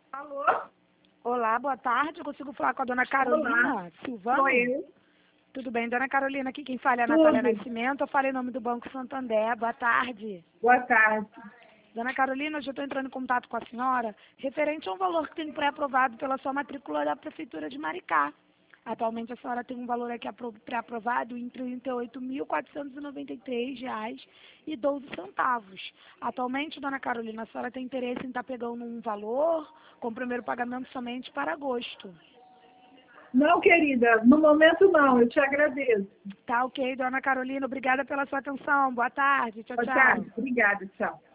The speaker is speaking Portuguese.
Alô? Olá, boa tarde. Eu consigo falar com a dona Carolina Olá. Silvano? Sou eu. Tudo bem, dona Carolina? Aqui quem fala é a Tudo. Natália Nascimento. Eu falei em nome do Banco Santander. Boa tarde. Boa tarde. Dona Carolina, hoje eu estou entrando em contato com a senhora referente a um valor que tem pré-aprovado pela sua matrícula da Prefeitura de Maricá. Atualmente a senhora tem um valor aqui pré-aprovado em R$ 38.493,12. Atualmente, dona Carolina, a senhora tem interesse em estar pegando um valor com o primeiro pagamento somente para agosto. Não, querida, no momento não, eu te agradeço. Tá ok, dona Carolina. Obrigada pela sua atenção. Boa tarde. Tchau, Boa tchau. tarde, obrigada, tchau.